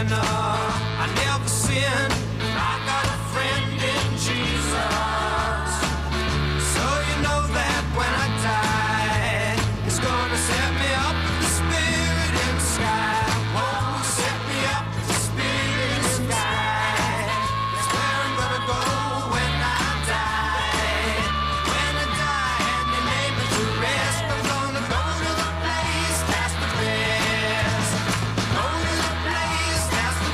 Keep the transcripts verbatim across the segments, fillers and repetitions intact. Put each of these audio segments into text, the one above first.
sinner. I never sinned. I got a friend in Jesus. So you know that when I die, it's gonna set me up with the Spirit in the sky. Won't set me up with the Spirit in the sky. That's where I'm gonna go when I die. When I die and they lay me to rest, I'm gonna go to the place that's the best. Go to the place that's the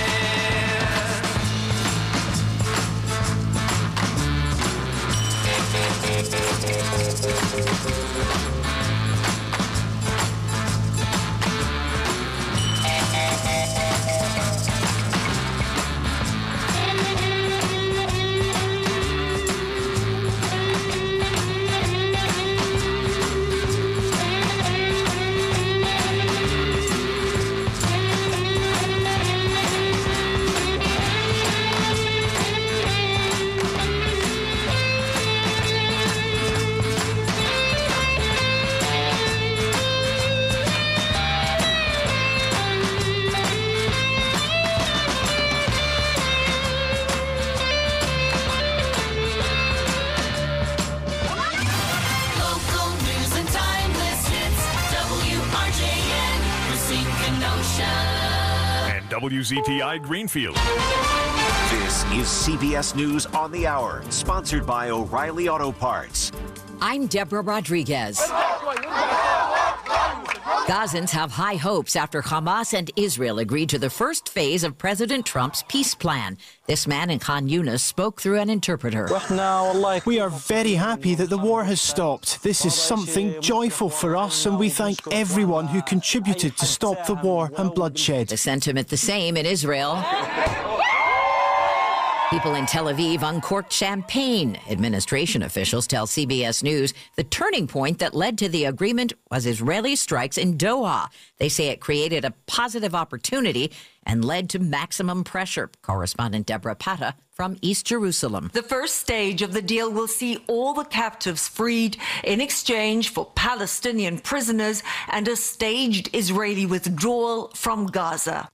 W Z T I Greenfield. This is C B S News on the Hour, sponsored by O'Reilly Auto Parts. I'm Deborah Rodriguez. Gazans have high hopes after Hamas and Israel agreed to the first phase of President Trump's peace plan. This man in Khan Yunis spoke through an interpreter. We are very happy that the war has stopped. This is something joyful for us, and we thank everyone who contributed to stop the war and bloodshed. The sentiment the same in Israel. People in Tel Aviv uncorked champagne. Administration officials tell C B S News the turning point that led to the agreement was Israeli strikes in Doha. They say it created a positive opportunity and led to maximum pressure. Correspondent Deborah Pata from East Jerusalem. The first stage of the deal will see all the captives freed in exchange for Palestinian prisoners and a staged Israeli withdrawal from Gaza.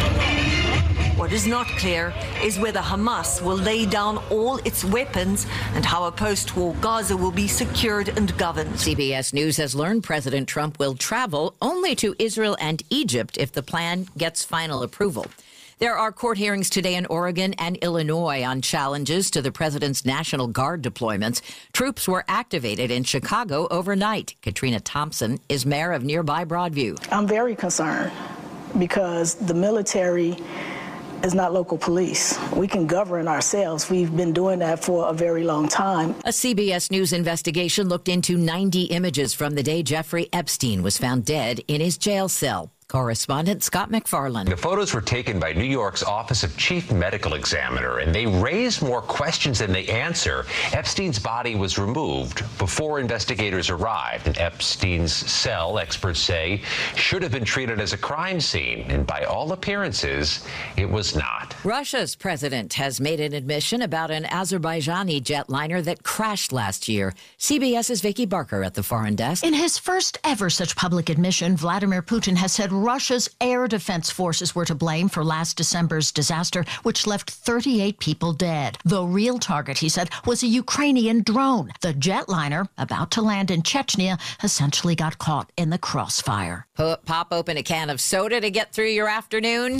What is not clear is whether Hamas will lay down all its weapons and how a post-war Gaza will be secured and governed. C B S News has learned President Trump will travel only to Israel and Egypt if the plan gets final approval. There are court hearings today in Oregon and Illinois on challenges to the president's National Guard deployments. Troops were activated in Chicago overnight. Katrina Thompson is mayor of nearby Broadview. I'm very concerned because the military is not local police. We can govern ourselves. We've been doing that for a very long time. A C B S News investigation looked into ninety images from the day Jeffrey Epstein was found dead in his jail cell. Correspondent Scott McFarland. The photos were taken by New York's Office of Chief Medical Examiner, and they raise more questions than they answer. Epstein's body was removed before investigators arrived. And Epstein's cell, experts say, should have been treated as a crime scene, and by all appearances, it was not. Russia's president has made an admission about an Azerbaijani jetliner that crashed last year. CBS's Vicky Barker at the Foreign Desk. In his first ever such public admission, Vladimir Putin has said Russia's air defense forces were to blame for last December's disaster, which left thirty-eight people dead. The real target, he said, was a Ukrainian drone. The jetliner, about to land in Chechnya, essentially got caught in the crossfire. Pop open a can of soda to get through your afternoon.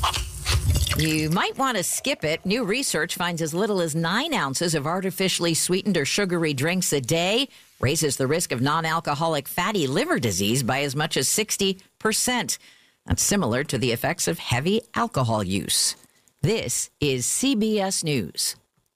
You might want to skip it. New research finds as little as nine ounces of artificially sweetened or sugary drinks a day raises the risk of non-alcoholic fatty liver disease by as much as sixty percent. That's similar to the effects of heavy alcohol use. This is C B S News.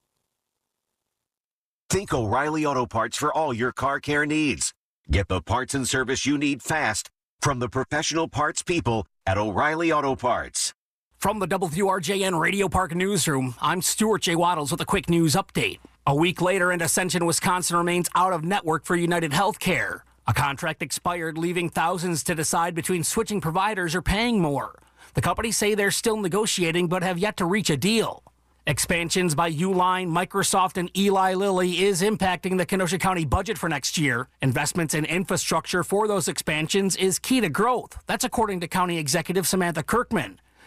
Think O'Reilly Auto Parts for all your car care needs. Get the parts and service you need fast from the professional parts people at O'Reilly Auto Parts. From the W R J N Radio Park Newsroom, I'm Stuart J. Waddles with a quick news update. A week later, and Ascension, Wisconsin remains out of network for United Healthcare. A contract expired, leaving thousands to decide between switching providers or paying more. The companies say they're still negotiating but have yet to reach a deal. Expansions by Uline, Microsoft, and Eli Lilly is impacting the Kenosha County budget for next year. Investments in infrastructure for those expansions is key to growth. That's according to County Executive Samantha Kirkman.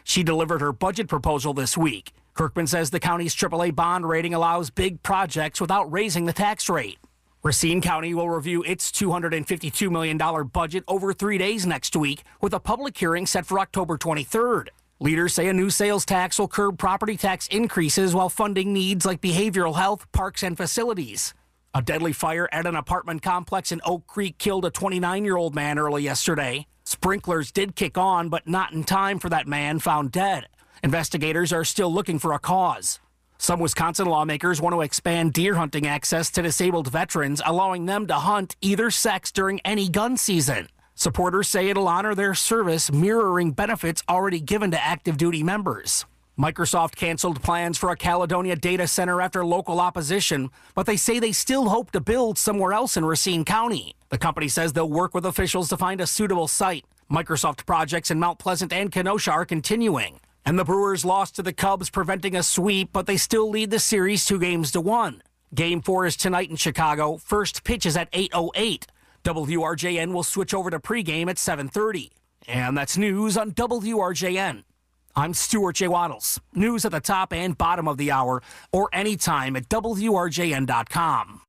She delivered her budget proposal this week. Kirkman says the county's triple A bond rating allows big projects without raising the tax rate. Racine County will review its two hundred fifty-two million dollars budget over three days next week, with a public hearing set for October twenty-third. Leaders say a new sales tax will curb property tax increases while funding needs like behavioral health, parks, and facilities. A deadly fire at an apartment complex in Oak Creek killed a twenty-nine-year-old man early yesterday. Sprinklers did kick on, but not in time for that man found dead. Investigators are still looking for a cause. Some Wisconsin lawmakers want to expand deer hunting access to disabled veterans, allowing them to hunt either sex during any gun season. Supporters say it'll honor their service, mirroring benefits already given to active duty members. Microsoft canceled plans for a Caledonia data center after local opposition, but they say they still hope to build somewhere else in Racine County. The company says they'll work with officials to find a suitable site. Microsoft projects in Mount Pleasant and Kenosha are continuing. And the Brewers lost to the Cubs, preventing a sweep, but they still lead the series two games to one. Game four is tonight in Chicago. First pitch is at eight oh eight. W R J N will switch over to pregame at seven thirty. And that's news on W R J N. I'm Stuart J. Waddles. News at the top and bottom of the hour, or anytime at W R J N dot com.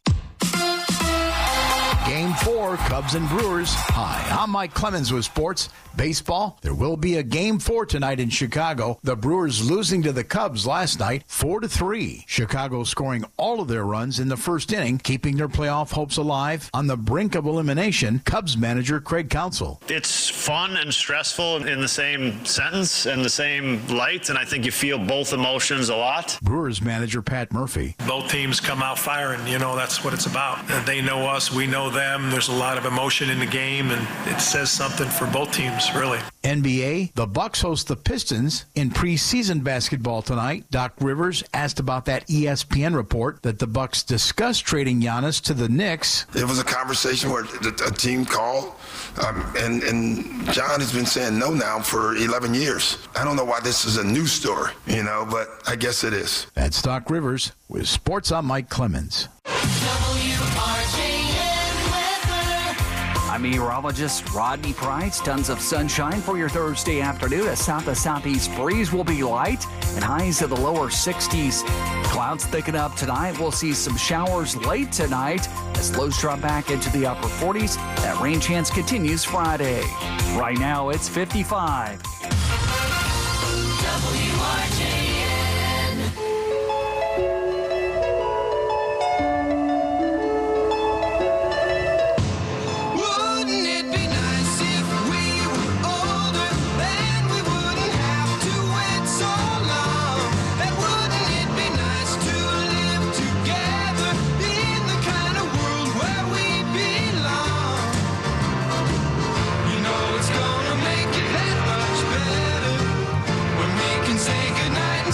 Game four, Cubs and Brewers. Hi, I'm Mike Clemens with sports. Baseball, there will be a game four tonight in Chicago. The Brewers losing to the Cubs last night, four to three. Chicago scoring all of their runs in the first inning, keeping their playoff hopes alive. On the brink of elimination, Cubs manager Craig Counsell. It's fun and stressful in the same sentence and the same light, and I think you feel both emotions a lot. Brewers manager Pat Murphy. Both teams come out firing, you know, that's what it's about. And they know us, we know them. There's a lot of emotion in the game, and it says something for both teams, really. N B A, the Bucks host the Pistons in preseason basketball tonight. Doc Rivers asked about that E S P N report that the Bucks discussed trading Giannis to the Knicks. It was a conversation where a team called, um, and, and John has been saying no now for eleven years. I don't know why this is a news story, you know, but I guess it is. That's Doc Rivers with Sports. I'm Mike Clemens. I'm meteorologist Rodney Price. Tons of sunshine for your Thursday afternoon. A south to southeast breeze will be light and highs to the lower sixties. Clouds thicken up tonight. We'll see some showers late tonight as lows drop back into the upper forties. That rain chance continues Friday. Right now it's fifty-five. W R J N. Say goodnight.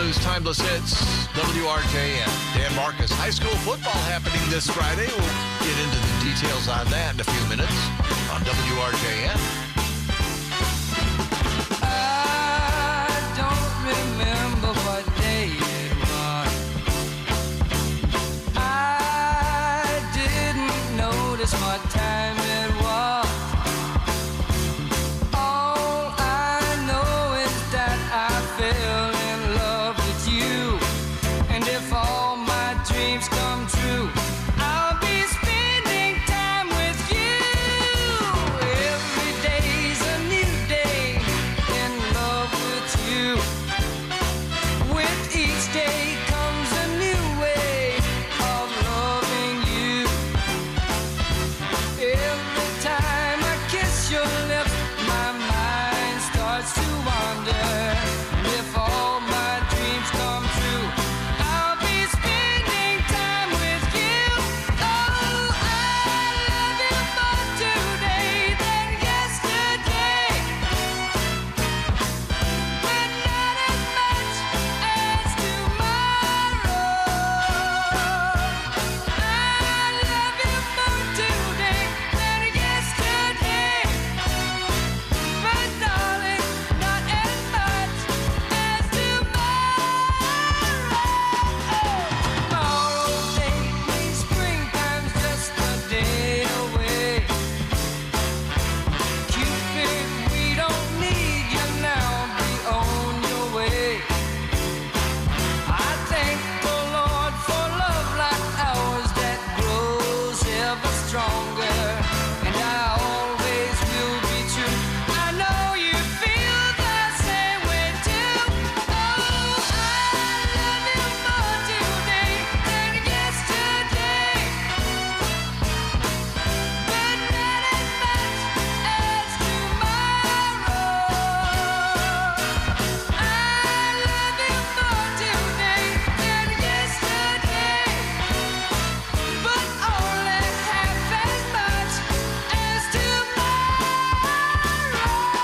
News, Timeless Hits, W R J N. Dan Marcus, high school football happening this Friday. We'll get into the details on that in a few minutes on W R J N. I don't remember what day it was. I didn't notice what time it was. All I know is that I fell in love with you. And if all my dreams come true, I'll be spending time with you. Every day's a new day in love with you. With each day comes a new way of loving you. Every time I kiss your lips, my mind starts to wander. And if all my dreams come true, I'll be spending time with you. Oh, I love you more today than yesterday, but not as much as tomorrow. I love you more today than yesterday, but darling, not as much as tomorrow. Tomorrow take me, springtime's just a day away. Cupid, we don't need you now, be on your way. I thank the Lord for love like ours that grows ever stronger, and I always will be true. I know you feel the same way too. Oh, I love you more today than yesterday, but not as much as tomorrow. I love you more today than yesterday, but only half as much as tomorrow.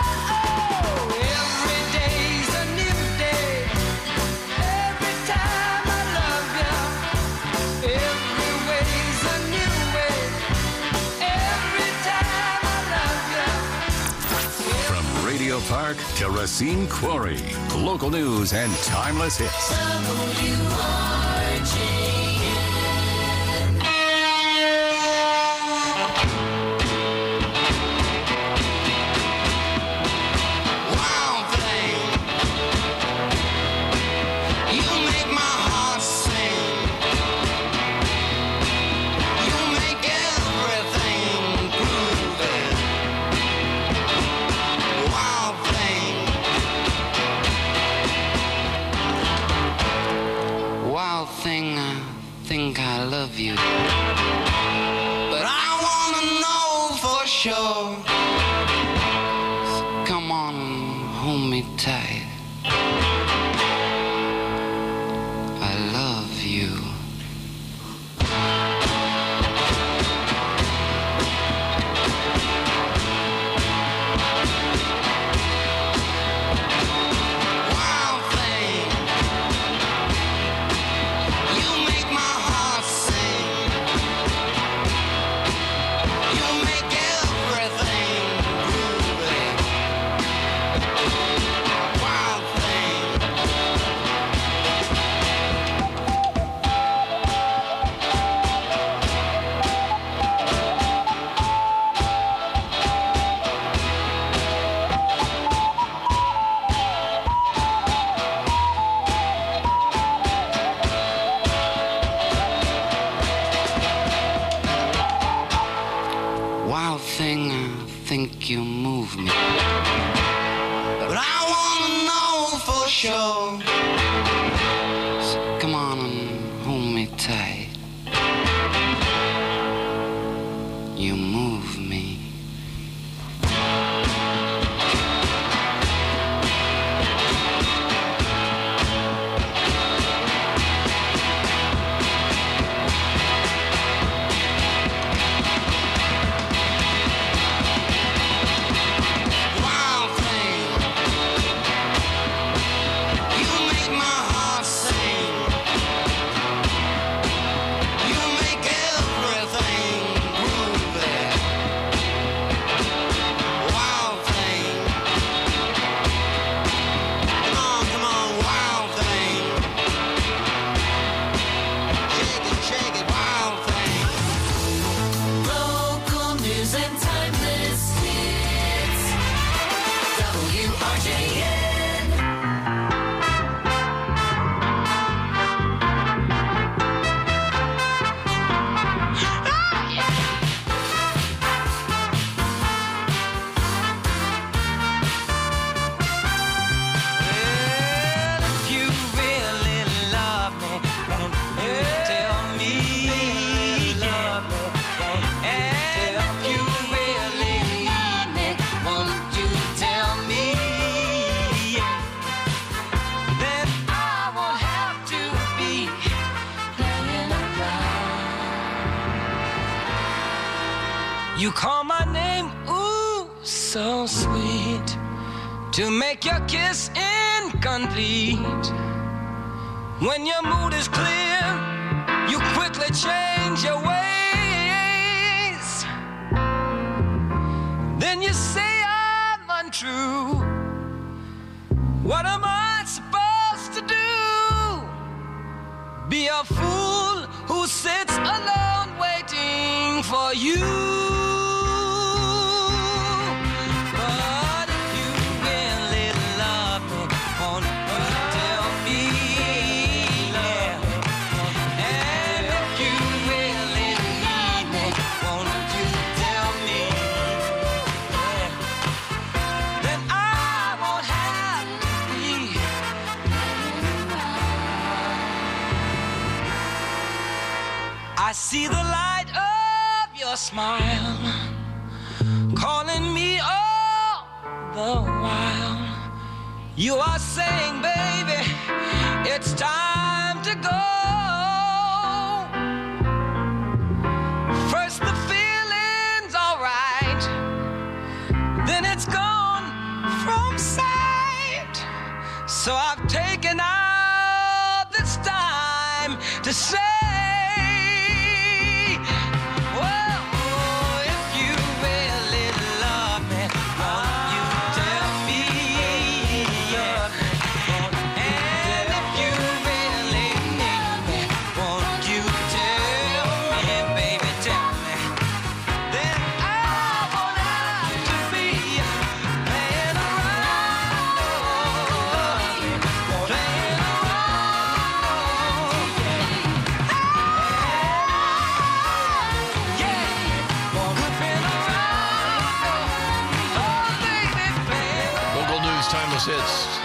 Every day's a new day. Every time I love you, every way's a new way. Every time I love you. From Radio Park to Racine Quarry, local news and timeless hits. Wild thing, you make my heart sing. You make everything groovy. Wild thing, wild thing, I think I love you, but I wanna know for sure. So come on and hold me tight. I love you. Wild thing, you make my heart sing. You make everything groovy. Wild thing. Wild thing, I think you move me, but I wanna know for sure. So come on and hold me tight. You move me. Wild thing, you R J N. You call my name, ooh, so sweet, to make your kiss incomplete. When your mood is clear, you quickly change your ways. Then you say I'm untrue. What am I supposed to do? Be a fool who sits alone waiting for you. I see the light of your smile calling me all the while. You are saying, baby, it's time to go. First the feeling's all right, then it's gone from sight. So I've taken out this time to say, It's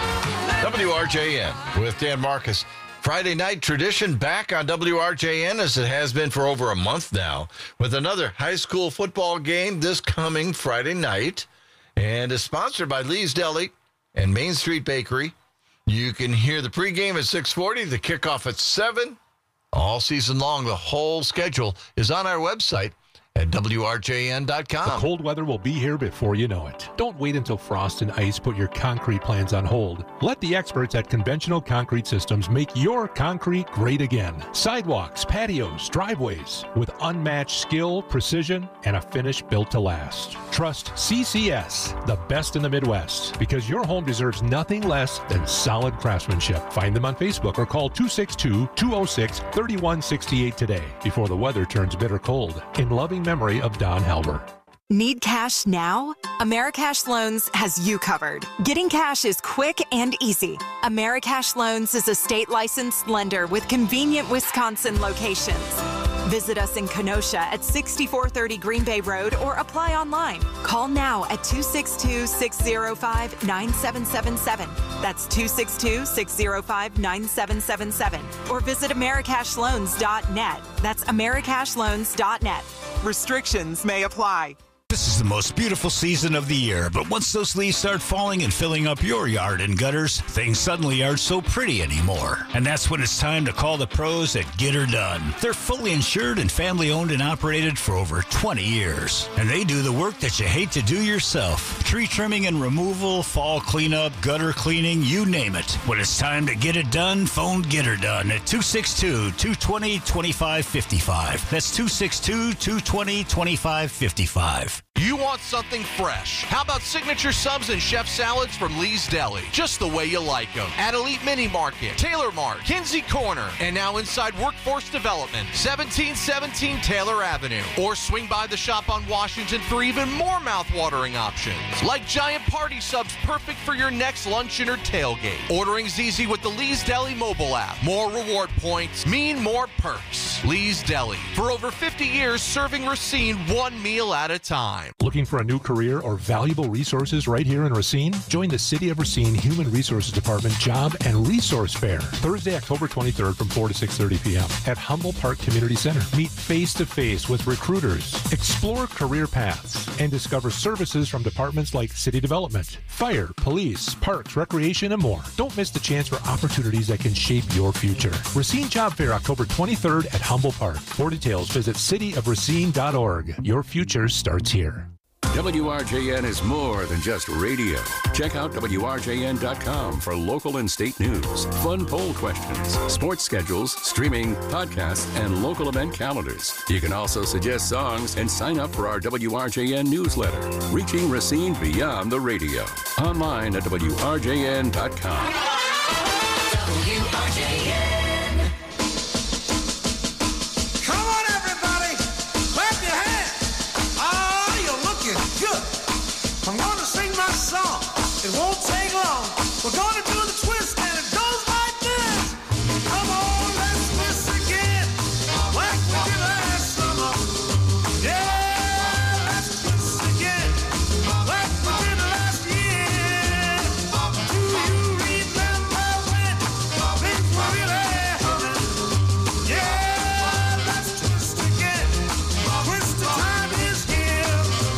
W R J N with Dan Marcus. Friday night tradition back on W R J N as it has been for over a month now, with another high school football game this coming Friday night, and is sponsored by Lee's Deli and Main Street Bakery. You can hear the pregame at six forty, the kickoff at seven. All season long, the whole schedule is on our website at W R J N dot com. The cold weather will be here before you know it. Don't wait until frost and ice put your concrete plans on hold. Let the experts at Conventional Concrete Systems make your concrete great again. Sidewalks, patios, driveways with unmatched skill, precision, and a finish built to last. Trust C C S, the best in the Midwest, because your home deserves nothing less than solid craftsmanship. Find them on Facebook or call two six two, two oh six, three one six eight today before the weather turns bitter cold. In loving memory of Don Halber. Need cash now? Americash Loans has you covered. Getting cash is quick and easy. Americash Loans is a state licensed lender with convenient Wisconsin locations. Visit us in Kenosha at sixty-four thirty Green Bay Road or apply online. Call now at two six two, six oh five, nine seven seven seven. That's two six two, six oh five, nine seven seven seven. Or visit Americash Loans dot net. That's Americash Loans dot net. Restrictions may apply. This is the most beautiful season of the year, but once those leaves start falling and filling up your yard and gutters, things suddenly aren't so pretty anymore. And that's when it's time to call the pros at Get Her Done. They're fully insured and family owned and operated for over twenty years. And they do the work that you hate to do yourself. Tree trimming and removal, fall cleanup, gutter cleaning, you name it. When it's time to get it done, phone Get Her Done at two six two, two two zero, two five five five. That's two six two, two two zero, two five five five. You want something fresh. How about signature subs and chef salads from Lee's Deli? Just the way you like them. At Elite Mini Market, Taylor Mart, Kinsey Corner, and now inside Workforce Development, seventeen seventeen Taylor Avenue. Or swing by the shop on Washington for even more mouth-watering options. Like giant party subs perfect for your next luncheon or tailgate. Ordering's easy with the Lee's Deli mobile app. More reward points mean more perks. Lee's Deli. For over fifty years, serving Racine one meal at a time. Looking for a new career or valuable resources right here in Racine? Join the City of Racine Human Resources Department Job and Resource Fair, Thursday, October twenty-third from four to six thirty p.m. at Humboldt Park Community Center. Meet face-to-face with recruiters, explore career paths, and discover services from departments like city development, fire, police, parks, recreation, and more. Don't miss the chance for opportunities that can shape your future. Racine Job Fair, October twenty-third at Humboldt Park. For details, visit city of racine dot org. Your future starts here. W R J N is more than just radio. Check out W R J N dot com for local and state news, fun poll questions, sports schedules, streaming, podcasts, and local event calendars. You can also suggest songs and sign up for our W R J N newsletter, reaching Racine beyond the radio. Online at W R J N dot com. W R J N. I'm gonna sing my song. It won't take long. We're gonna do the twist and it goes like this. Come on, let's twist again. Like we did last summer. Yeah, let's twist again. Like we did last year. Do you remember when things were really humming? Yeah, let's twist again. Twist the time is here.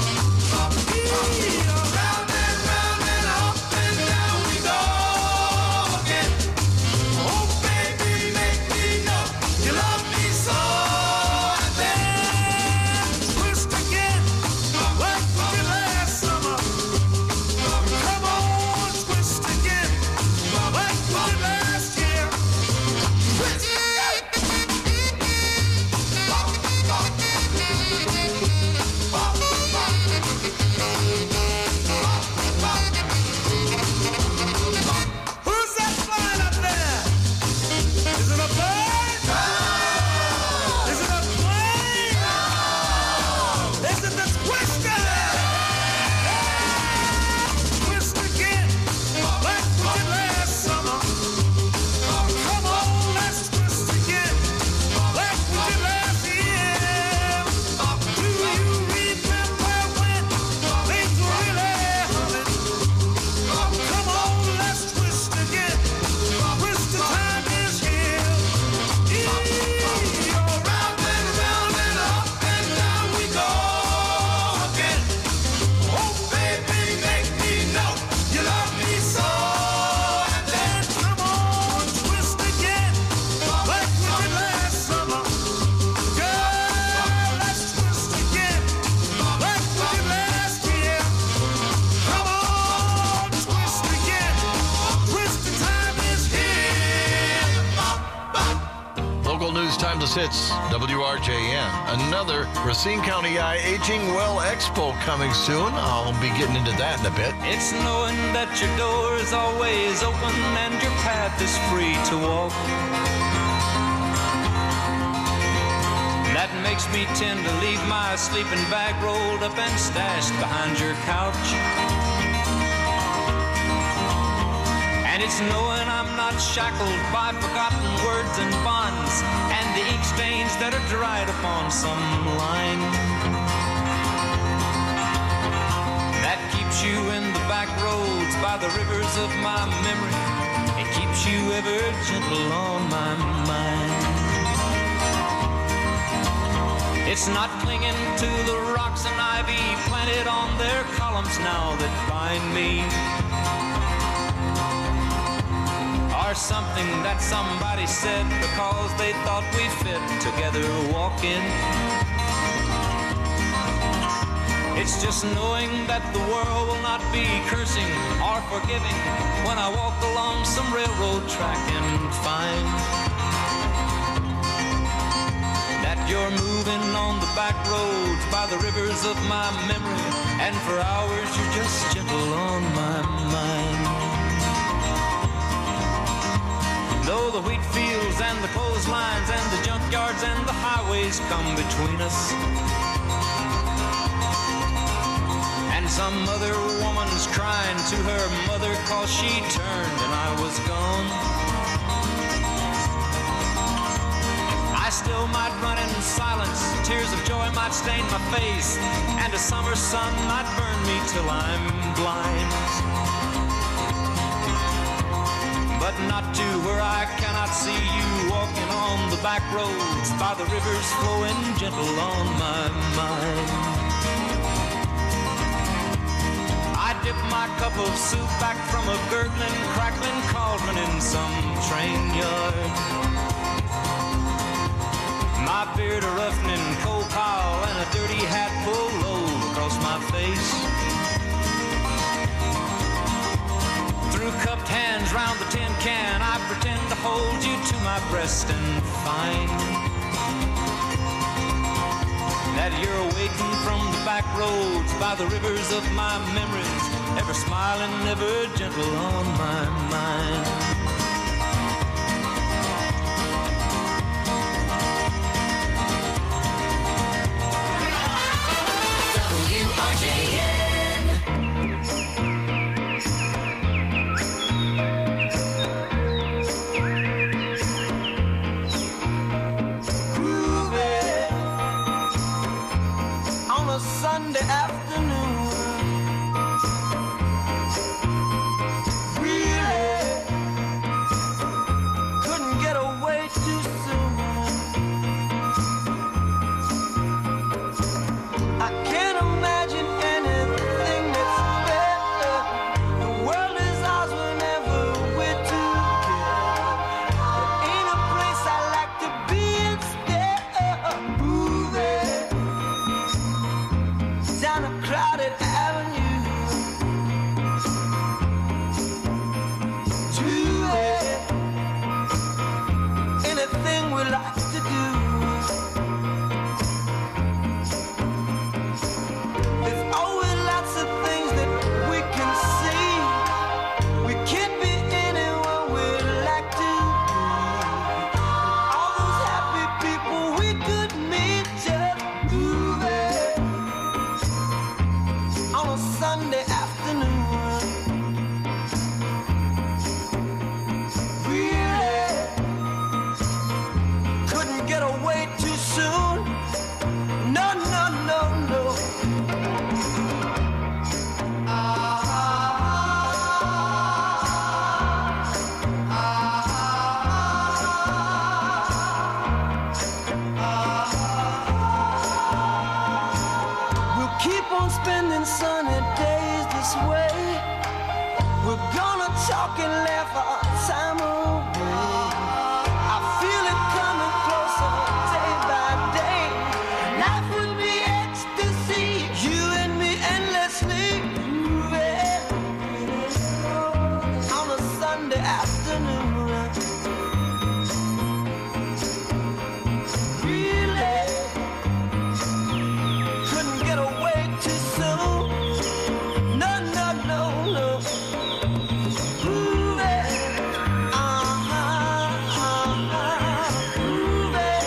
Hits W R J N. Another Racine County Eye Aging Well Expo coming soon. I'll be getting into that in a bit. It's knowing that your door is always open and your path is free to walk. That makes me tend to leave my sleeping bag rolled up and stashed behind your couch. And it's knowing I'm not shackled by forgotten words and bonds and the ink stains that are dried upon some line. That keeps you in the back roads by the rivers of my memory. It keeps you ever gentle on my mind. It's not clinging to the rocks and ivy planted on their columns now that bind me. Or something that somebody said because they thought we fit together walking. It's just knowing that the world will not be cursing or forgiving when I walk along some railroad track and find that You're moving on the back roads by the rivers of my memory, and for hours you're just gentle on my mind. Though the wheat fields and the clotheslines and the junkyards and the highways come between us, and some other woman's crying to her mother 'cause she turned and I was gone, I still might run in silence, tears of joy might stain my face, and a summer sun might burn me till I'm blind. But not to where I cannot see you walking on the back roads by the rivers flowing gentle on my mind. I dip my cup of soup back from a gurgling, crackling cauldron in some train yard. My beard a roughening coal pile and a dirty hat pulled low across my face. Through cupped hands round the tin can, I pretend to hold you to my breast and find that you're waiting from the back roads by the rivers of my memories, ever smiling, ever gentle on my mind. W R J N. Sunday afternoon, really couldn't get away too soon. I can't imagine anything that's better. The world is ours whenever we're together. There ain't a place I like to be instead of moving down a crowded avenue to it. Anything we like to do. There's always lots of things that we can see. We can't be anyone we'd like to be. All those happy people we could meet just moving on a Sunday afternoon. Really couldn't get away too soon. No, no, no, no. Ah, ah, ah. We'll keep on spending sunny days this way. We're gonna talk and laugh our time away. I feel it coming closer day by day. Life will be ecstasy, you and me endlessly moving on a Sunday afternoon. Really couldn't get away too soon. No, no, no, no. Moving, uh-huh, uh-huh, moving.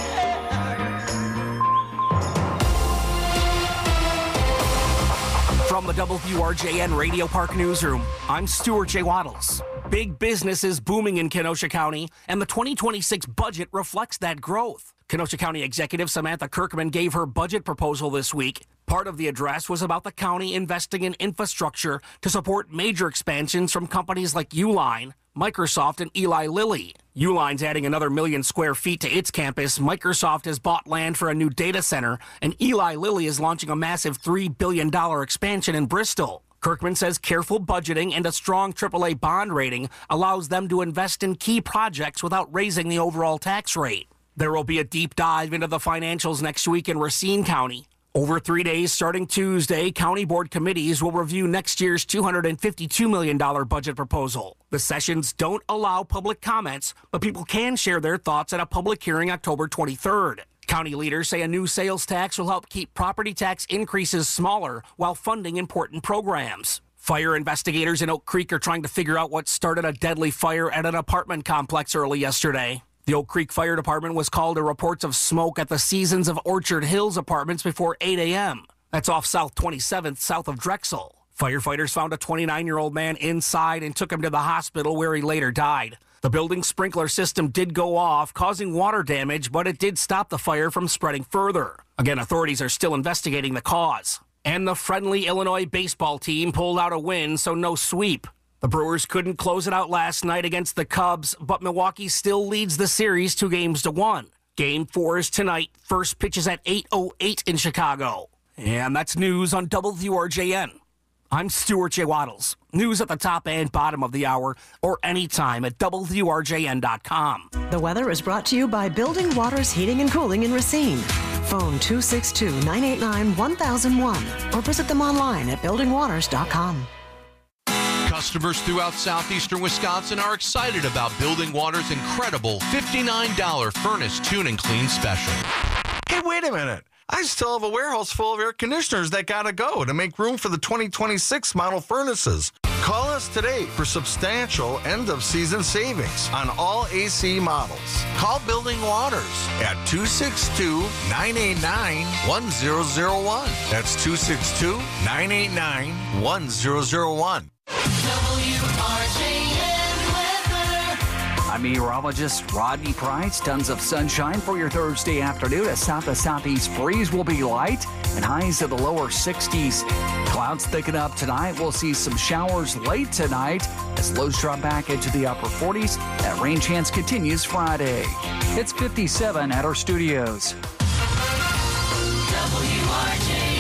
From the W R J N Radio Park Newsroom, I'm Stuart J. Waddles. Big business is booming in Kenosha County, and the twenty twenty-six budget reflects that growth. Kenosha County Executive Samantha Kirkman gave her budget proposal this week. Part of the address was about the county investing in infrastructure to support major expansions from companies like Uline, Microsoft, and Eli Lilly. Uline's adding another million square feet to its campus. Microsoft has bought land for a new data center, and Eli Lilly is launching a massive three billion dollars expansion in Bristol. Kirkman says careful budgeting and a strong triple A bond rating allows them to invest in key projects without raising the overall tax rate. There will be a deep dive into the financials next week in Racine County. Over three days starting Tuesday, county board committees will review next year's two hundred fifty-two million dollars budget proposal. The sessions don't allow public comments, but people can share their thoughts at a public hearing October twenty-third. County leaders say a new sales tax will help keep property tax increases smaller while funding important programs. Fire investigators in Oak Creek are trying to figure out what started a deadly fire at an apartment complex early yesterday. The Oak Creek Fire Department was called to reports of smoke at the Seasons of Orchard Hills apartments before eight a.m. That's off South twenty-seventh, south of Drexel. Firefighters found a twenty-nine-year-old man inside and took him to the hospital where he later died. The building's sprinkler system did go off, causing water damage, but it did stop the fire from spreading further. Again, authorities are still investigating the cause. And the friendly Illinois baseball team pulled out a win, so no sweep. The Brewers couldn't close it out last night against the Cubs, but Milwaukee still leads the series two games to one. Game four is tonight. First pitch is at eight oh eight in Chicago. And that's news on W R J N. I'm Stuart J. Waddles. News at the top and bottom of the hour or anytime at W R J N dot com. The weather is brought to you by Building Waters Heating and Cooling in Racine. Phone two six two, nine eight nine, one thousand one or visit them online at building waters dot com. Customers throughout southeastern Wisconsin are excited about Building Water's incredible fifty-nine dollars furnace tune and clean special. Hey, wait a minute. I still have a warehouse full of air conditioners that gotta go to make room for the twenty twenty-six model furnaces. Call us today for substantial end-of-season savings on all A C models. Call Building Waters at two six two, nine eight nine, one zero zero one. That's two six two, nine eight nine, one zero zero one. W R J N weather. I'm meteorologist Rodney Price. Tons of sunshine for your Thursday afternoon. A south to southeast breeze will be light and highs of the lower sixties. Clouds thicken up tonight. We'll see some showers late tonight as lows drop back into the upper forties. That rain chance continues Friday. It's fifty-seven at our studios. W R J N.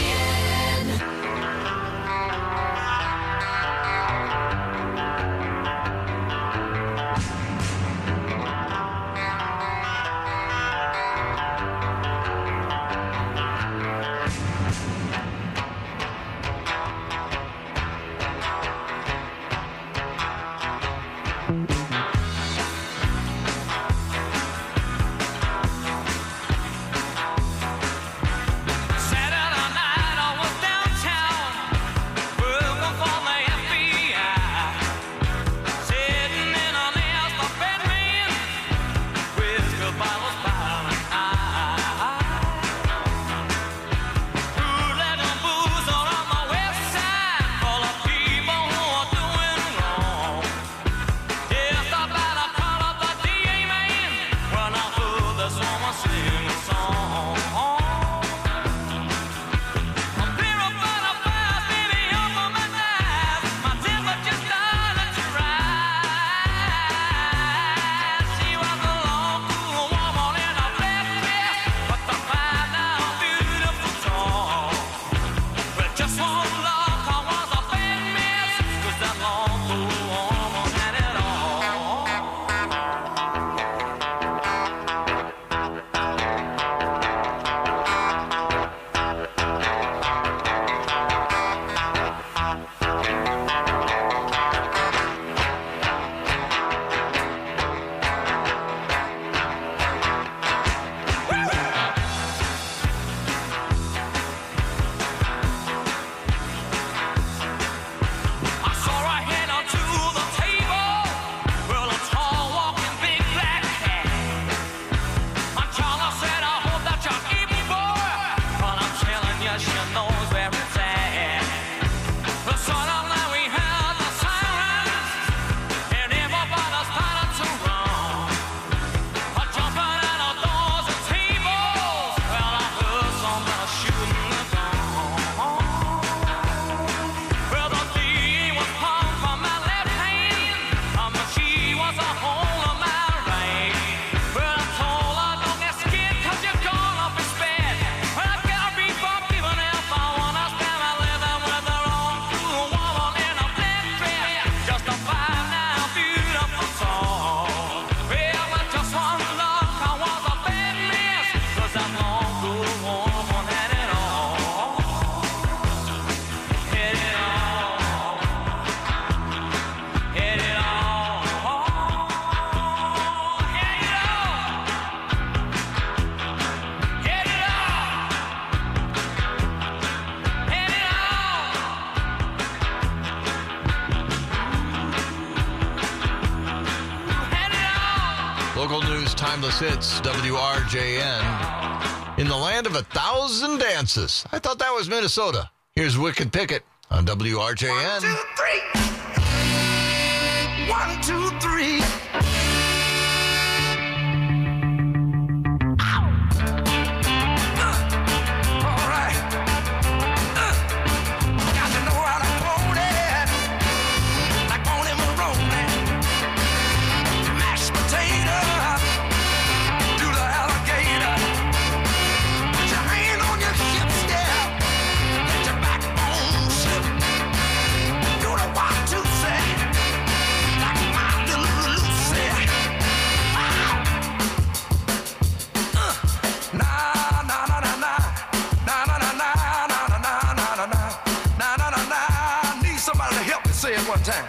Sat out on Local news, timeless hits, W R J N. In the land of a thousand dances. I thought that was Minnesota. Here's Wicked Picket on W R J N. One, two, three. One, two, three. Say it one time.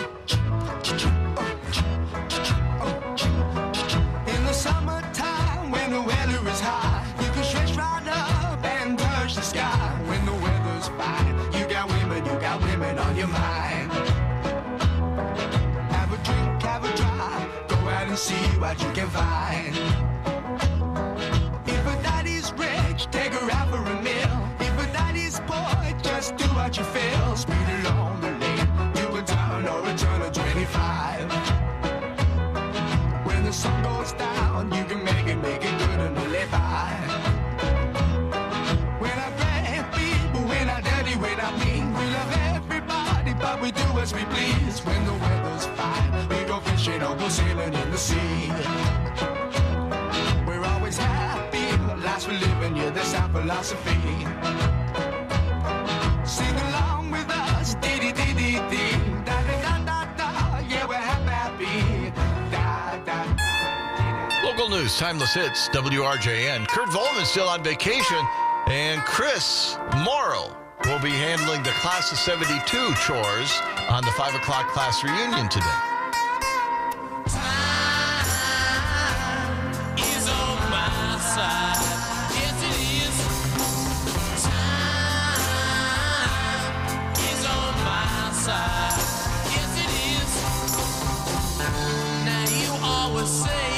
In the summertime see what you can find. If a daddy's rich, take her out for a meal. If a daddy's poor, just do what you feel. Speed along the lane, do a turn or a turn of twenty-five. When the sun goes down, you can make it, make it good and live by. When I grab people, when I dirty, when I mean, we love everybody, but we do as we please. When the weather's fine, we go fishing or go sailing in the sea. We're always happy, the lives we live in, yeah, that's our philosophy. Sing along with us, dee dee dee dee dee, da da da da da, yeah, we're happy, da da. Local news, timeless hits, W R J N. Kurt Volman's still on vacation, and Chris Morrow will be handling the class of seventy-two chores on the five o'clock class reunion today. Is on my side. Yes, it is. Time is on my side. Yes, it is. Now you always say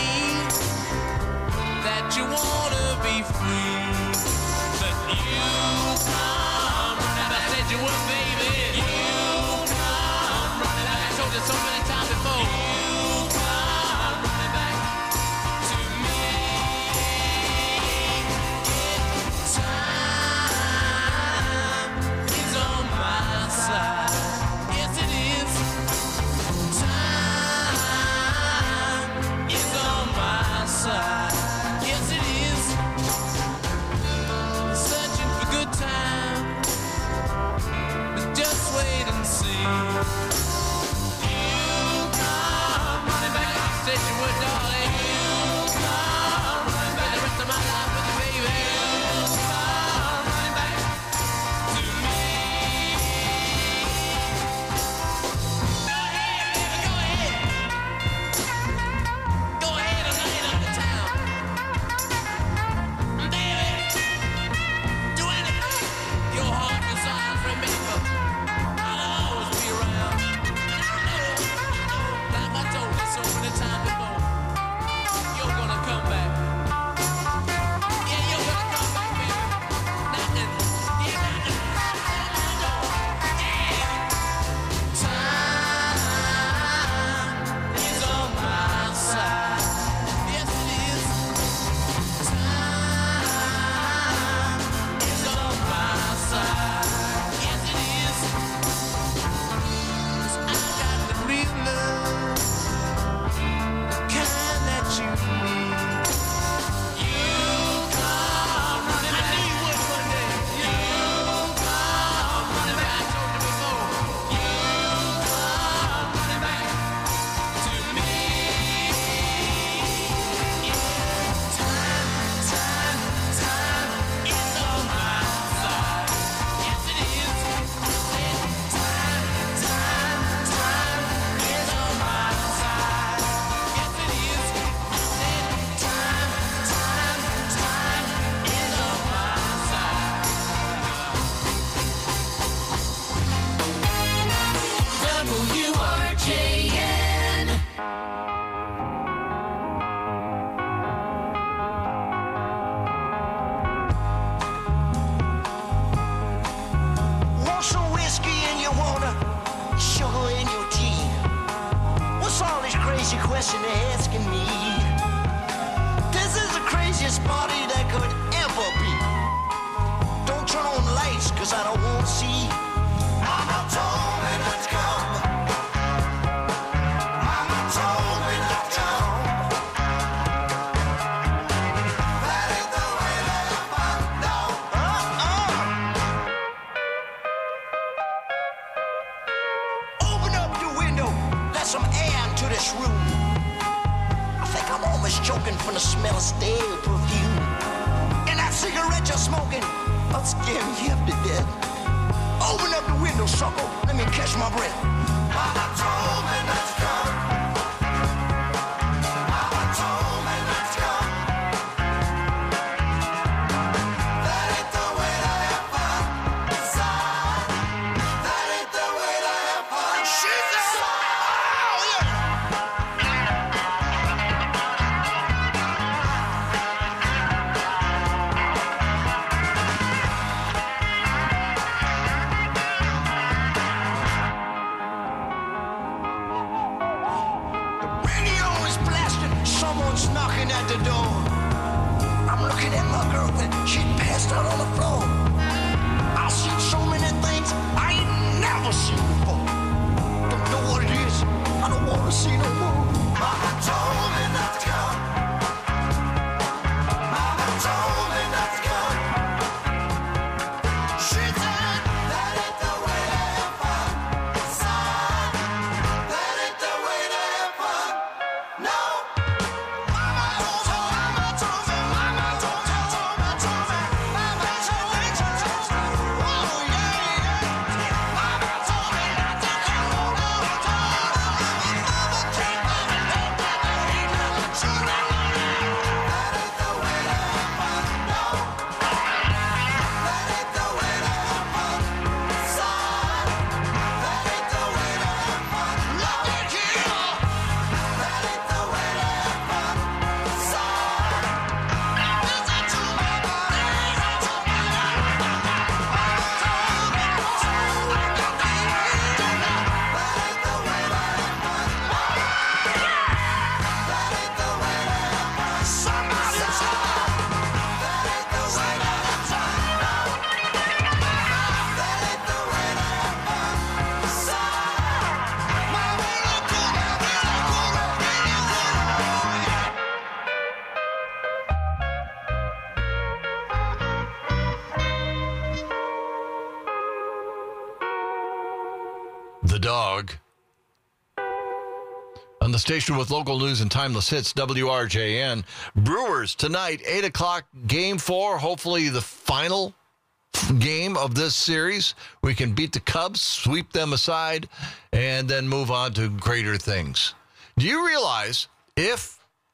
that you wanna be free, but you come running back. I said you would, baby. You come running back. I told you so many times before. You come running back to me. Time is on my side. Yes, it is. Time is on my side. Yes, it is. Searching for good time, but just wait and see. You come running back. I said you would, darling. You come running back. The rest of my life with you, baby. You come running back to me. Go ahead, baby, go ahead. Go ahead and light up the town. Baby, do anything your heart desires. Remember, I'll always be around. Like I told you so many times before, you're gonna come back. Yeah, you're gonna come back, baby. Nothing. Yeah, nothing. Yeah. Time is on my side. Yes, it is. Time is on my side. Yes, it is. 'Cause I got the real love, the kind that you need. You come running back. I knew you would one day. You come running back. I told you before. You come running back to me. Yeah. Time, time, time is on my side. Yes, it is. Time, time, time is on my side. Yes, it is. Time, time, time is on my side. W R J N. Want some whiskey in your water, sugar in your tea? What's all this crazy question they're asking me? This is the craziest party that could ever be. Don't turn on the lights, cause I don't want to see. Mama told me not to come. Mama told me not to come. That ain't the way that I find out. Uh-uh. Open up your window, let some air into this room. I think I'm almost choking from the smell of stale perfume. And that cigarette you're smoking, I'll scare me half to death. Open up the window, sucker, let me catch my breath. Mama told me not to come. Mama told me not to come. That ain't the way to have fun. Inside. That ain't the way to have fun. She's a folks knocking at the door. I'm looking at my girlfriend, she passed out on the floor. I've seen so many things I ain't never seen before. Don't know what it is, I don't want to see no more. Mama told me not to come. Mama told me not to come. She said that ain't the way to have fun. Son, that ain't the way to have fun. No. Mama told me, mama told me, mama told me, told me, told me. Mama told me, told me, told me. Oh yeah, yeah. Mama told me not to come. Mama told me, mama told me, mama told me. That ain't the way to have fun. No. That ain't the way to have fun. Son, that ain't the way to have fun. Look at here. That ain't the way to have fun. Son, listen to me, listen to me. Mama told me, told me, that ain't the way to have fun. That ain't the way to have fun. Somebody tell me. That ain't the way to have fun. That ain't the way to have fun. Son, my really cool, my really cool, really The Dog. On the station with local news and timeless hits, W R J N. Brewers tonight, eight o'clock, game four. Hopefully the final game of this series. We can beat the Cubs, sweep them aside, and then move on to greater things. Do you realize if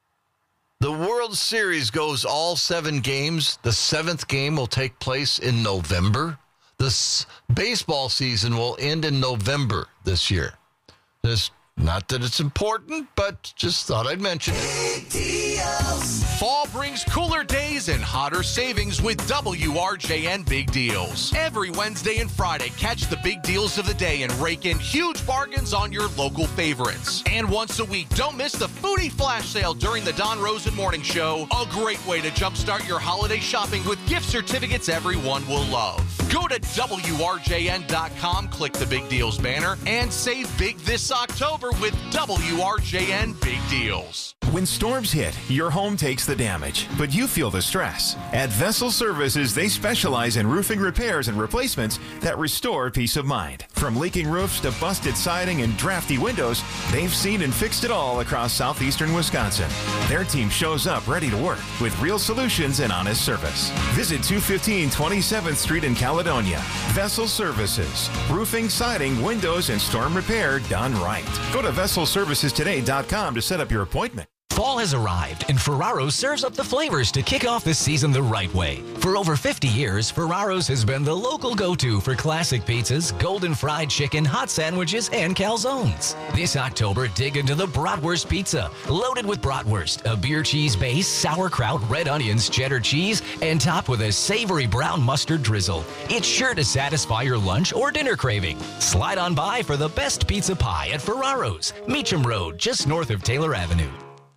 the World Series goes all seven games, the seventh game will take place in November? The s- baseball season will end in November this year. This, not that it's important, but just thought I'd mention it. Fall brings cooler days and hotter savings with W R J N Big Deals. Every Wednesday and Friday, catch the big deals of the day and rake in huge bargains on your local favorites. And once a week, don't miss the Foodie Flash Sale during the Don Rosen Morning Show. A great way to jumpstart your holiday shopping with gift certificates everyone will love. Go to W R J N dot com, click the Big Deals banner, and save big this October with W R J N Big Deals. When storms hit, your home takes the damage, but you feel the stress. At Vessel Services, they specialize in roofing repairs and replacements that restore peace of mind. From leaking roofs to busted siding and drafty windows, they've seen and fixed it all across southeastern Wisconsin. Their team shows up ready to work with real solutions and honest service. Visit two fifteen twenty-seventh Street in Caledonia. Vessel Services. Roofing, siding, windows, and storm repair done right. Go to vessel services today dot com to set up your appointment. Fall has arrived, and Ferraro's serves up the flavors to kick off the season the right way. For over fifty years, Ferraro's has been the local go-to for classic pizzas, golden fried chicken, hot sandwiches, and calzones. This October, dig into the Bratwurst Pizza, loaded with bratwurst, a beer cheese base, sauerkraut, red onions, cheddar cheese, and topped with a savory brown mustard drizzle. It's sure to satisfy your lunch or dinner craving. Slide on by for the best pizza pie at Ferraro's, Meacham Road, just north of Taylor Avenue.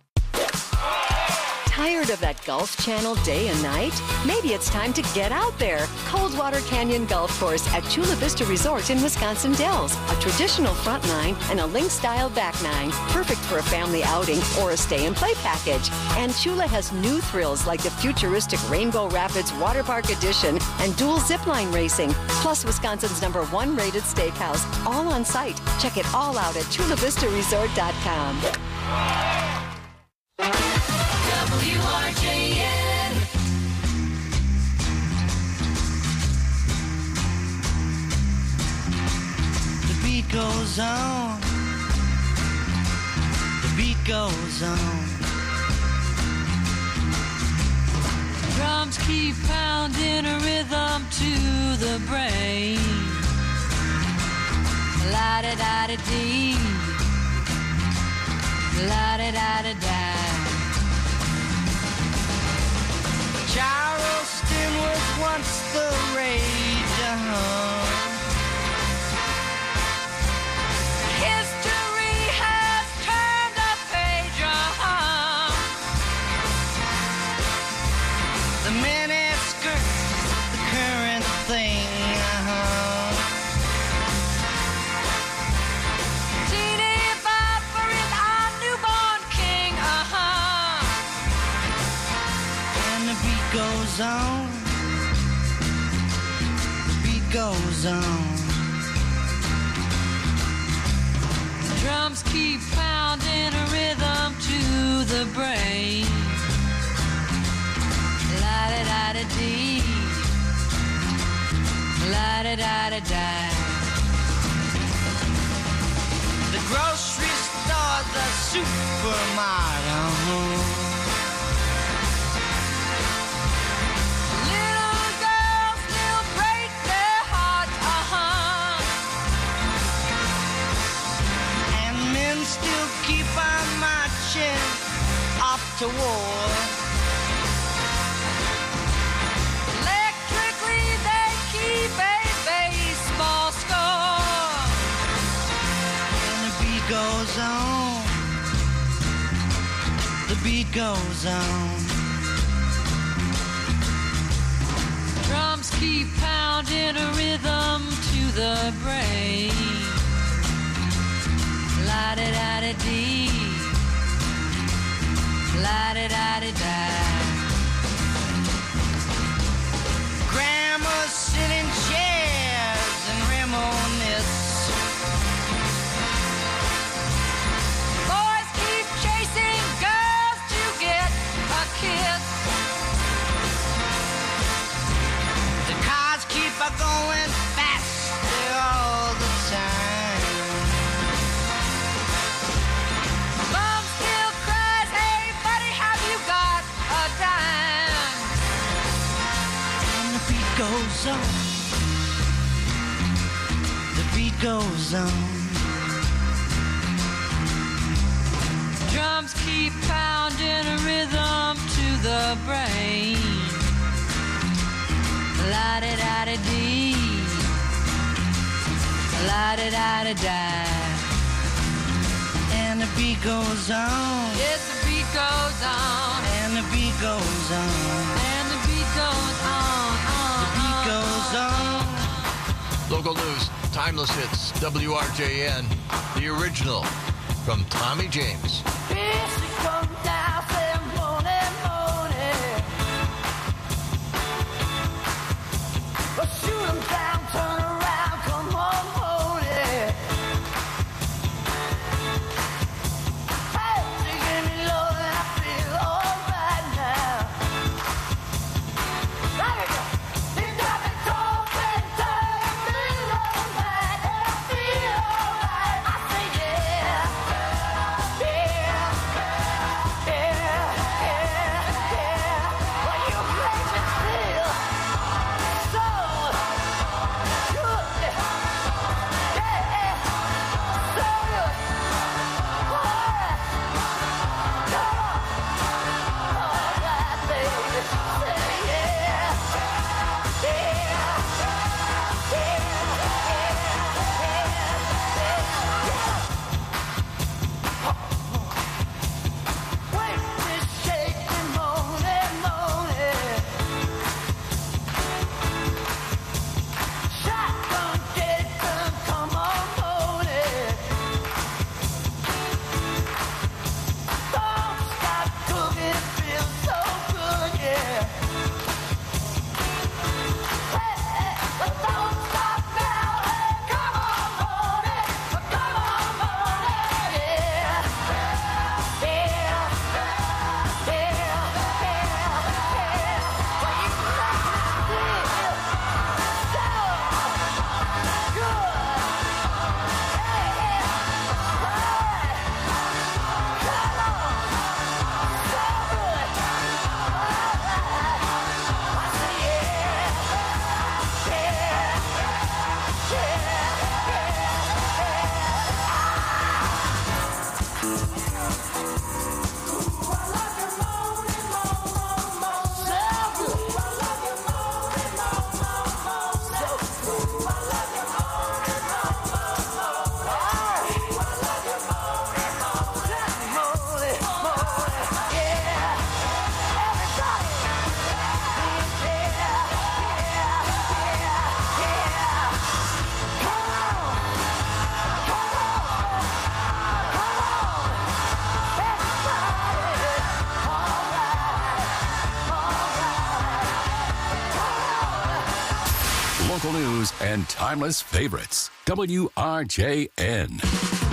Tired of that Golf Channel day and night? Maybe it's time to get out there. Coldwater Canyon Golf Course at Chula Vista Resort in Wisconsin Dells. A traditional front nine and a link-style back nine. Perfect for a family outing or a stay-and-play package. And Chula has new thrills like the futuristic Rainbow Rapids Water Park Edition and dual zipline racing. Plus Wisconsin's number one rated steakhouse. All on site. Check it all out at chula vista resort dot com. W R J N. The beat goes on. The beat goes on. Drums keep pounding a rhythm to the brain. La-da-da-da-dee. La-da-da-da-da. Charleston was once the rage, uh-huh. History has turned a page, uh-huh. goes on. The beat goes on. The drums keep pounding a rhythm to the brain. La-da-da-da-dee. La-da-da-da-da. The grocery store, the supermarket. Little girls still break their hearts, uh-huh. And men still keep on marching off to war. Electrically they keep a baseball score. And the beat goes on. The beat goes on. Drums keep pounding a rhythm to the brain. La-da-da-da-dee. La-da-da-da-da. Grandmas sit in chairs and reminisce. Boys keep chasing girls to get a kiss. The cars keep a going faster all the time. Mom still cries, hey buddy, have you got a dime? And the beat goes on. The beat goes on. Drums keep pounding a rhythm to the brain. La-da-da-da-dee. La-da-da-da-da. And the beat goes on. Yes, the beat goes on. And the beat goes on. And the beat goes on, on, The beat goes on. Local news, timeless hits, W R J N, the original from Tommy James. Shoot 'em down, turn around, come on, hold it. Hey, you give me love and I feel alright now. There you go. You got me talking, turning me alright, and I feel alright. I say yeah, yeah, local news, and timeless favorites. W R J N.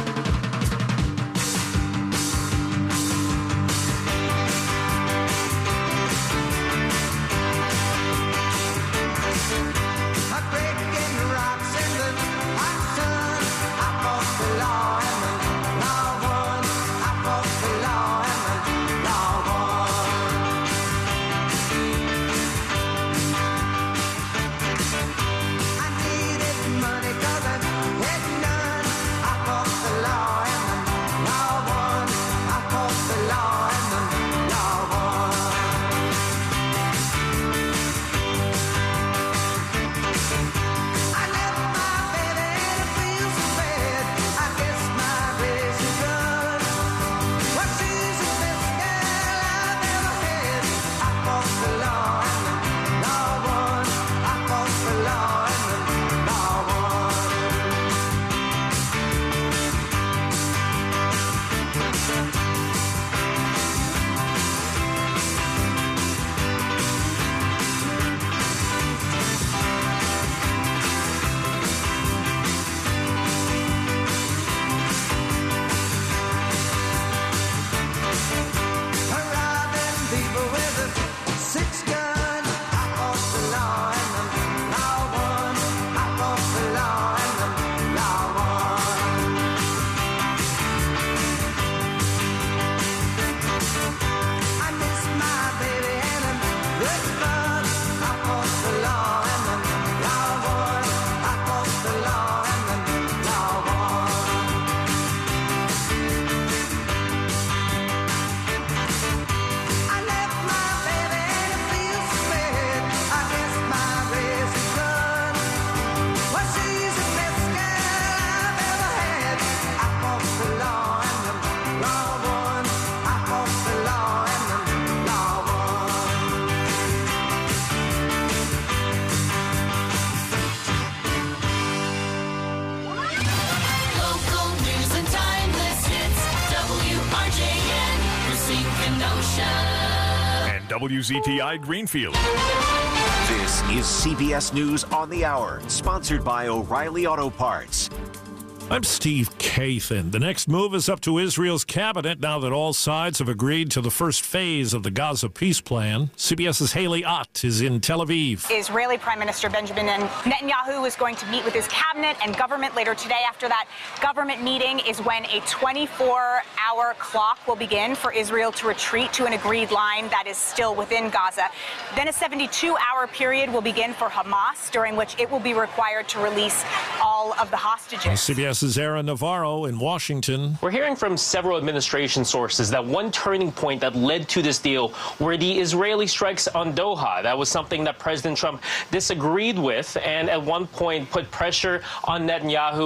W Z T I Greenfield. This is C B S News on the Hour, sponsored by O'Reilly Auto Parts. I'm Steve Kathan. The next move is up to Israel's cabinet now that all sides have agreed to the first phase of the Gaza peace plan. CBS's Haley Ott is in Tel Aviv. Israeli Prime Minister Benjamin Netanyahu is going to meet with his cabinet and government later today. After that government meeting is when a twenty-four hour clock will begin for Israel to retreat to an agreed line that is still within Gaza. Then a seventy-two hour period will begin for Hamas, during which it will be required to release all of the hostages. CBS's Aaron Navarro in Washington. We're hearing from several administration sources that one turning point that led to this deal were the Israeli strikes on Doha. That was something that President Trump disagreed with and at one point put pressure on Netanyahu